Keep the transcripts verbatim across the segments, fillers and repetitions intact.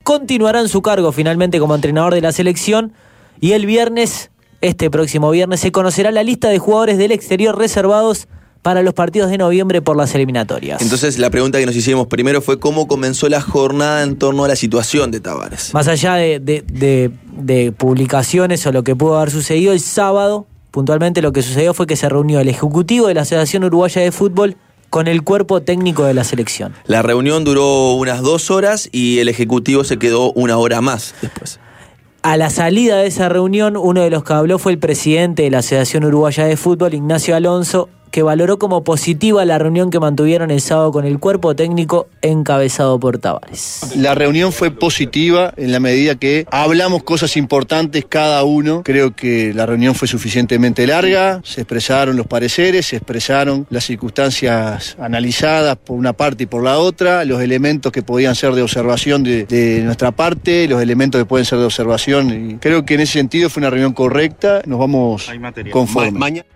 continuará en su cargo finalmente como entrenador de la selección y el viernes, este próximo viernes, se conocerá la lista de jugadores del exterior reservados para los partidos de noviembre por las eliminatorias. Entonces la pregunta que nos hicimos primero fue cómo comenzó la jornada en torno a la situación de Tavares. Más allá de, de, de, de publicaciones o lo que pudo haber sucedido, el sábado, puntualmente lo que sucedió fue que se reunió el ejecutivo de la Asociación Uruguaya de Fútbol con el cuerpo técnico de la selección. La reunión duró unas dos horas y el ejecutivo se quedó una hora más después. A la salida de esa reunión, uno de los que habló fue el presidente de la Asociación Uruguaya de Fútbol, Ignacio Alonso, que valoró como positiva la reunión que mantuvieron el sábado con el cuerpo técnico encabezado por Tavares. La reunión fue positiva en la medida que hablamos cosas importantes cada uno. Creo que la reunión fue suficientemente larga, se expresaron los pareceres, se expresaron las circunstancias analizadas por una parte y por la otra, los elementos que podían ser de observación de, de nuestra parte, los elementos que pueden ser de observación. Y creo que en ese sentido fue una reunión correcta, nos vamos conformes. Ma- mañana.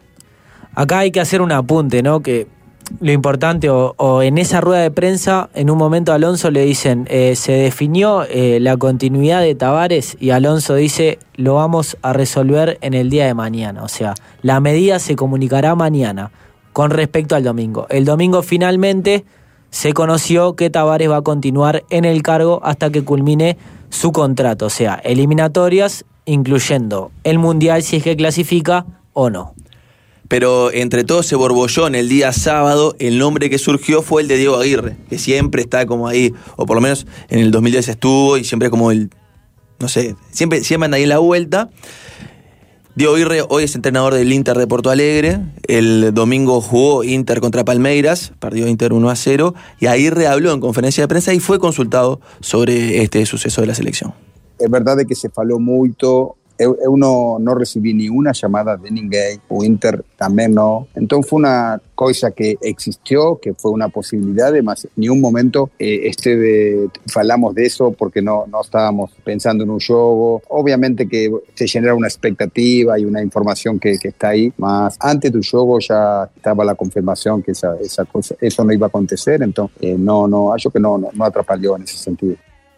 Acá hay que hacer un apunte, ¿no? Que lo importante, o, o en esa rueda de prensa, en un momento a Alonso le dicen, eh, se definió eh, la continuidad de Tavares, y Alonso dice, lo vamos a resolver en el día de mañana. O sea, la medida se comunicará mañana con respecto al domingo. El domingo finalmente se conoció que Tavares va a continuar en el cargo hasta que culmine su contrato. O sea, eliminatorias, incluyendo el Mundial, si es que clasifica o no. Pero entre todos se borbolló en el día sábado, el nombre que surgió fue el de Diego Aguirre, que siempre está como ahí, o por lo menos en el dos mil diez estuvo y siempre como el, no sé, siempre, siempre anda ahí en la vuelta. Diego Aguirre hoy es entrenador del Inter de Porto Alegre, el domingo jugó Inter contra Palmeiras, perdió Inter uno a cero, y Aguirre habló en conferencia de prensa y fue consultado sobre este suceso de la selección. É verdade que se falou muito. Eu, eu não, não recebi nenhuma chamada de ninguém, o Inter também não. Então foi uma coisa que existiu, que foi uma possibilidade, mas em nenhum momento eh, esteve, falamos disso porque não, não estávamos pensando no jogo. Obviamente que se genera uma expectativa e uma informação que, que está aí, mas antes do jogo já estava a confirmação que essa, essa coisa, isso não ia acontecer, então eh, não, não, acho que não, não, não atrapalhou nesse sentido.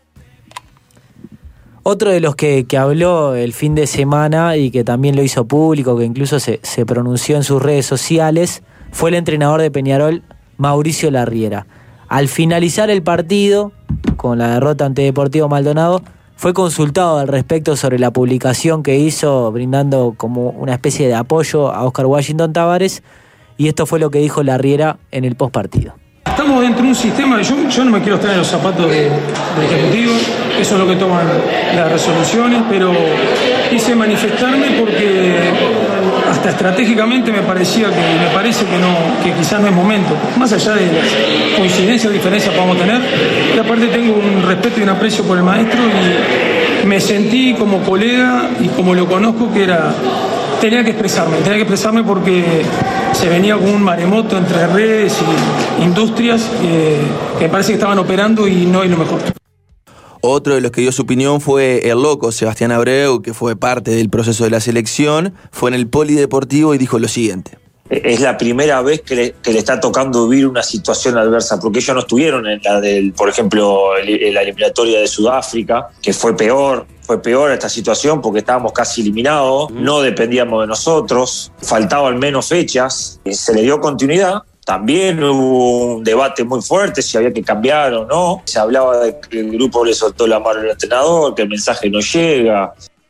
Otro de los que, que habló el fin de semana y que también lo hizo público, que incluso se, se pronunció en sus redes sociales, fue el entrenador de Peñarol, Mauricio Larriera. Al finalizar el partido, con la derrota ante Deportivo Maldonado, fue consultado al respecto sobre la publicación que hizo, brindando como una especie de apoyo a Oscar Washington Tavares, y esto fue lo que dijo Larriera en el postpartido. Estamos dentro de un sistema, yo, yo no me quiero estar en los zapatos de, del Ejecutivo, eso es lo que toman las resoluciones, pero quise manifestarme porque hasta estratégicamente me parecía que, me parece que, no, que quizás no es momento, más allá de las coincidencias o diferencias que podamos tener, y aparte tengo un respeto y un aprecio por el maestro y me sentí como colega y como lo conozco que era... Tenía que expresarme, tenía que expresarme porque se venía con un maremoto entre redes y industrias que, que me parece que estaban operando y no es lo mejor. Otro de los que dio su opinión fue el loco Sebastián Abreu, que fue parte del proceso de la selección, fue en el Polideportivo y dijo lo siguiente. Es la primera vez que le, que le está tocando vivir una situación adversa, porque ellos no estuvieron en la del, por ejemplo, en la eliminatoria de Sudáfrica, que fue peor, fue peor esta situación porque estábamos casi eliminados, no dependíamos de nosotros, faltaban menos fechas, se le dio continuidad. También hubo un debate muy fuerte si había que cambiar o no. Se hablaba de que el grupo le soltó la mano al entrenador, que el mensaje no llega.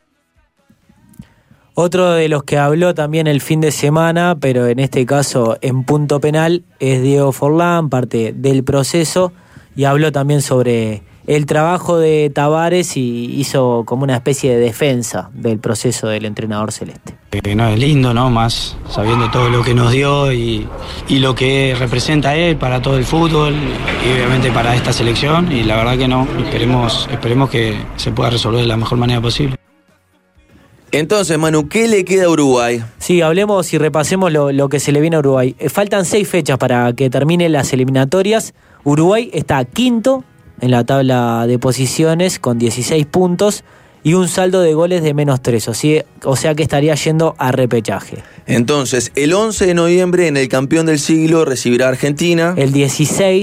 Otro de los que habló también el fin de semana, pero en este caso en punto penal, es Diego Forlán, parte del proceso, y habló también sobre el trabajo de Tavares y hizo como una especie de defensa del proceso del entrenador celeste. Eh, no, es lindo, ¿no? Más sabiendo todo lo que nos dio y, y lo que representa él para todo el fútbol y obviamente para esta selección, y la verdad que no, esperemos, esperemos que se pueda resolver de la mejor manera posible. Entonces, Manu, ¿qué le queda a Uruguay? Sí, hablemos y repasemos lo, lo que se le viene a Uruguay. Eh, faltan seis fechas para que terminen las eliminatorias. Uruguay está quinto en la tabla de posiciones con dieciséis puntos y un saldo de goles de menos tres, o sea, o sea que estaría yendo a repechaje. Entonces, el once de noviembre en el campeón del siglo recibirá a Argentina. El dieciséis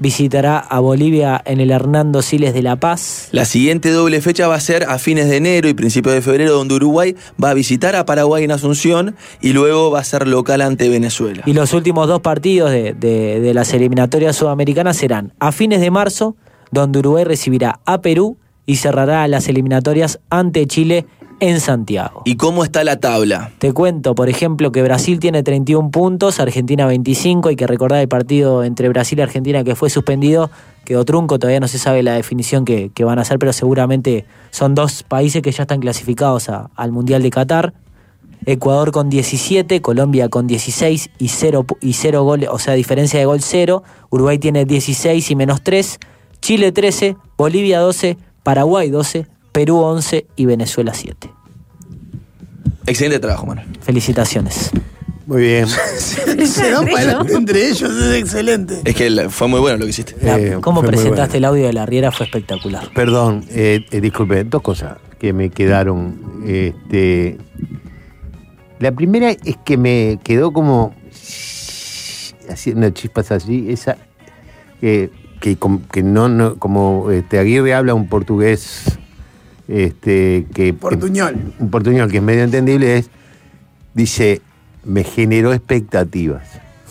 visitará a Bolivia en el Hernando Siles de La Paz. La siguiente doble fecha va a ser a fines de enero y principios de febrero, donde Uruguay va a visitar a Paraguay en Asunción y luego va a ser local ante Venezuela. Y los últimos dos partidos de, de, de las eliminatorias sudamericanas serán a fines de marzo, donde Uruguay recibirá a Perú y cerrará las eliminatorias ante Chile en Santiago. ¿Y cómo está la tabla? Te cuento, por ejemplo, que Brasil tiene treinta y un puntos, Argentina veinticinco, hay que recordar el partido entre Brasil y Argentina que fue suspendido, quedó trunco, todavía no se sabe la definición que, que van a hacer, pero seguramente son dos países que ya están clasificados a, al Mundial de Qatar. Ecuador con diecisiete, Colombia con dieciséis y cero, y cero goles, o sea, diferencia de gol cero, Uruguay tiene dieciséis y menos tres, Chile trece, Bolivia doce, Paraguay doce, Perú once y Venezuela siete. Excelente trabajo, Manuel. Felicitaciones. Muy bien. Se dan para adelante entre ellos, es excelente. Es que fue muy bueno lo que hiciste. La, Eh, cómo fue muy presentaste bueno. el audio de la Riera fue espectacular. Perdón, eh, eh, disculpe, dos cosas que me quedaron. Este, la primera es que me quedó como haciendo chispas así, esa que, que, que no, no, como este, Aguirre habla un portugués, este, que Portuñol. un portuñol que es medio entendible, es, dice, me generó expectativas.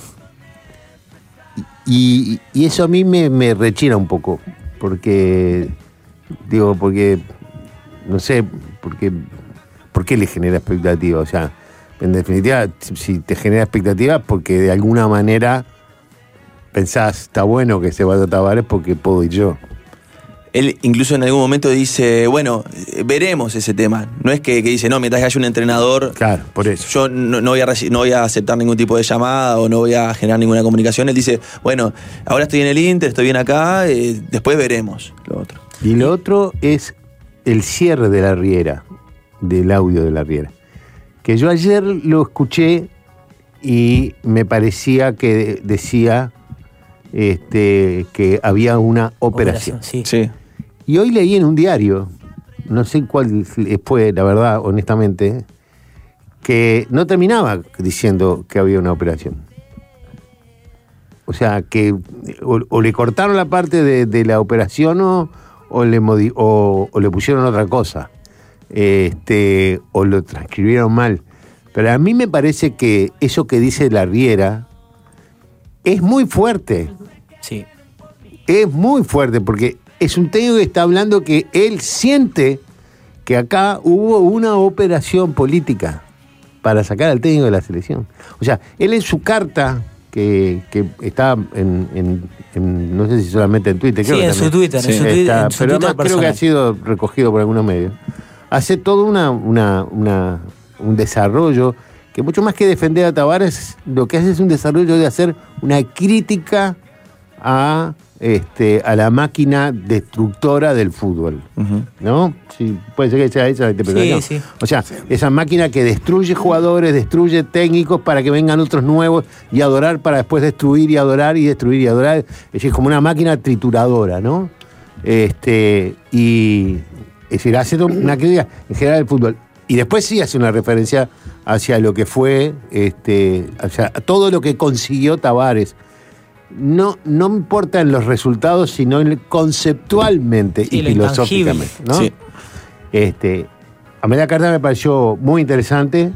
Y, y eso a mí me, me rechina un poco, porque, digo, porque, no sé, porque, ¿por qué le genera expectativas? O sea, en definitiva, si te genera expectativas, porque de alguna manera pensás, está bueno que se vaya a Tavares porque puedo ir yo. Él incluso en algún momento dice, bueno, veremos ese tema. No es que, que dice, no, mientras haya un entrenador, claro, por eso. yo no, no, voy a reci- no voy a aceptar ningún tipo de llamada o no voy a generar ninguna comunicación. Él dice, bueno, ahora estoy en el Inter, estoy bien acá, eh, después veremos lo otro. Y lo otro es el cierre de la Riera, del audio de la Riera. Que yo ayer lo escuché y me parecía que decía este, que había una operación. Operación, sí. Sí. Y hoy leí en un diario, no sé cuál fue, la verdad, honestamente, que no terminaba diciendo que había una operación. O sea, que o, o le cortaron la parte de, de la operación o, o, le modi- o, o le pusieron otra cosa. Este, o lo transcribieron mal. Pero a mí me parece que eso que dice la Riera es muy fuerte. Sí. Es muy fuerte porque es un técnico que está hablando que él siente que acá hubo una operación política para sacar al técnico de la selección. O sea, él en su carta, que, que está en, en, en, no sé si solamente en Twitter, creo Sí, que en también su Twitter, en su, twi- está, en su pero Twitter además creo que personal. ha sido recogido por algunos medios. Hace todo una, una, una, un desarrollo que mucho más que defender a Tavares, lo que hace es un desarrollo de hacer una crítica a, este, a la máquina destructora del fútbol. Uh-huh. ¿No? Sí, puede ser que sea esa la interpretación. Sí, sí. O sea, esa máquina que destruye jugadores, destruye técnicos para que vengan otros nuevos y adorar para después destruir y adorar y destruir y adorar. Es decir, como una máquina trituradora, ¿no? Este, y es decir, hace una crítica en general del fútbol. Y después sí hace una referencia hacia lo que fue, este, o sea, todo lo que consiguió Tavares. No, no importa en los resultados, sino en conceptualmente Sí, y lo filosóficamente, ¿no? Sí. Este, a mí la carta me pareció muy interesante,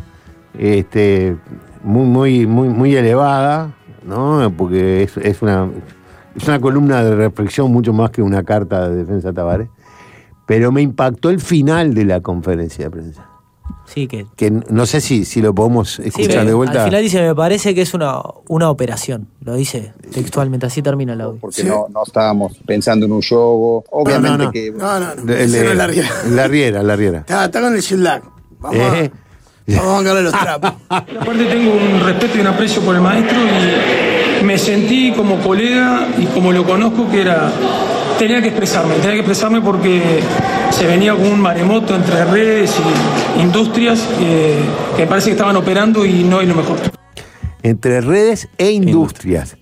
este, muy, muy, muy, muy elevada, ¿no? Porque es, es una, es una columna de reflexión mucho más que una carta de defensa de Tavares. Pero me impactó el final de la conferencia de prensa. Sí, que. Que no sé si, si lo podemos Sí, escuchar me- de vuelta. Al final dice, me parece que es una, una operación. Lo dice textualmente, así termina el audio. Porque no, no estábamos pensando en un juego. Obviamente no, no. que. No, no, no. De- Ese de- no es la Riera. la Riera, la Riera. Está, está con el jet lag. Vamos, Eh. a, vamos a bancarle los trapos. Aparte tengo un respeto y un aprecio por el maestro y me sentí como colega y como lo conozco que era, tenía que expresarme, tenía que expresarme porque se venía con un maremoto entre redes y industrias que, que me parece que estaban operando y no es lo mejor. Entre redes e industrias.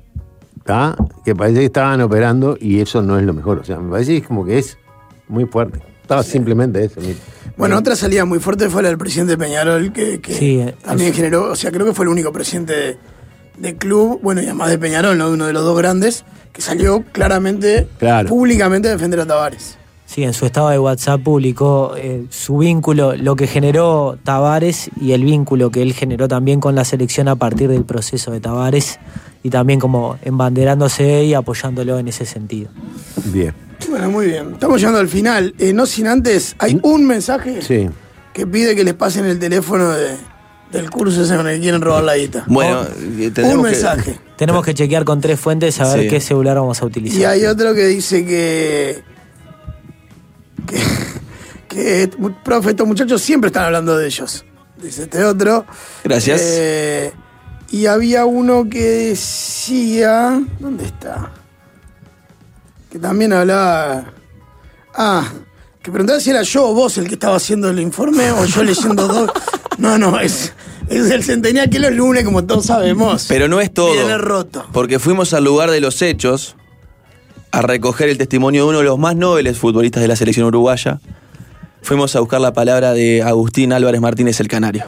¿Tá? Que parece que estaban operando y eso no es lo mejor. O sea, me parece que es como que es muy fuerte. Estaba simplemente eso. Bueno, otra salida muy fuerte fue la del presidente Peñarol, que, que Sí, eh, también es- generó, o sea, creo que fue el único presidente de, de club, bueno, y además de Peñarol, ¿no? De uno de los dos grandes, que salió claramente, Claro. públicamente a defender a Tavares. Sí, en su estado de WhatsApp publicó eh, su vínculo, lo que generó Tavares y el vínculo que él generó también con la selección a partir del proceso de Tavares y también como embanderándose y apoyándolo en ese sentido. Bien. Bueno, muy bien. Estamos llegando al final. Eh, no sin antes, hay un mensaje Sí. que pide que les pasen el teléfono de, del curso ese con el que quieren robar la guita. Bueno, eh, tendremos Un que- mensaje. Tenemos que chequear con tres fuentes a ver Sí. qué celular vamos a utilizar. Y hay otro que dice que. que. que profe, estos muchachos siempre están hablando de ellos. Dice este otro. Gracias. Eh, y había uno que decía. ¿Dónde está? Que también hablaba. Ah, que preguntaba si era yo o vos el que estaba haciendo el informe o yo leyendo dos. No, no, es, es el centenial que los lunes, como todos sabemos. Pero no es todo. Viene roto. Porque fuimos al lugar de los hechos a recoger el testimonio de uno de los más nobles futbolistas de la selección uruguaya. Fuimos a buscar la palabra de Agustín Álvarez Martínez, el canario.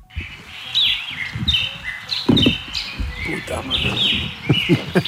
Puta madre.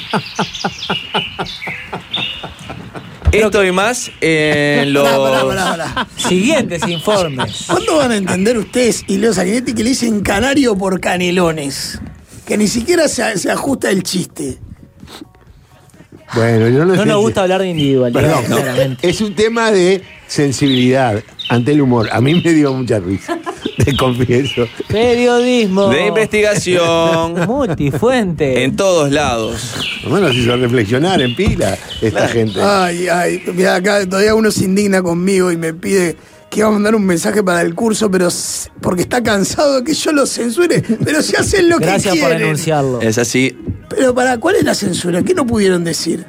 Esto y más en los... Pará, pará, pará, pará. Siguientes informes. ¿Cuándo van a entender ustedes y Leo Sanguinetti que le dicen canario por canelones? Que ni siquiera se, se ajusta el chiste. Bueno, yo no, No sé nos si- gusta hablar de individualidad, Perdón, no. claramente. Es un tema de sensibilidad ante el humor. A mí me dio mucha risa, te confieso. Periodismo. De investigación. Multifuente. En todos lados. Por lo menos hizo reflexionar en pila esta gente. Ay, ay, mirá, acá todavía uno se indigna conmigo y me pide que va a mandar un mensaje para el curso, pero s- porque está cansado de que yo lo censure, pero si hacen lo Gracias que por quieren. denunciarlo. Es así. Pero para, ¿cuál es la censura? ¿Qué no pudieron decir?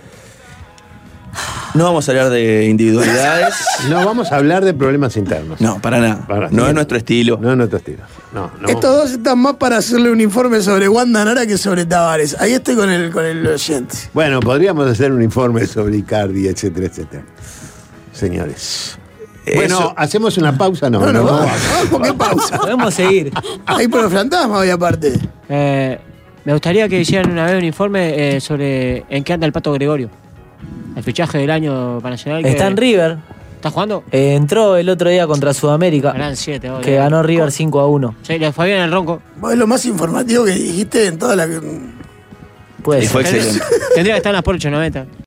No vamos a hablar de individualidades. No vamos a hablar de problemas internos. No, para nada. Para- no es nuestro estilo. No es nuestro estilo. No, no. Estos dos están más para hacerle un informe sobre Wanda Nara que sobre Tavares. Ahí estoy con el, con el oyente. Bueno, podríamos hacer un informe sobre Icardi, etcétera, etcétera. Señores. Bueno, Eso- ¿hacemos una pausa? No, No, no, no, vamos, vamos, ¿qué pausa? Podemos seguir. Ahí por los fantasmas hoy aparte. Eh, me gustaría que hicieran una vez un informe eh, sobre en qué anda el Pato Gregorio. El fichaje del año para Nacional. que- Está en River. ¿Está jugando? Eh, entró el otro día contra Sudamérica. Ganan siete. Que ganó River cinco a uno. Sí, le fue bien el ronco. Vos es lo más informativo que dijiste en toda la... Puede Y ser. fue excelente. Tendría que estar en las por ocho noventa.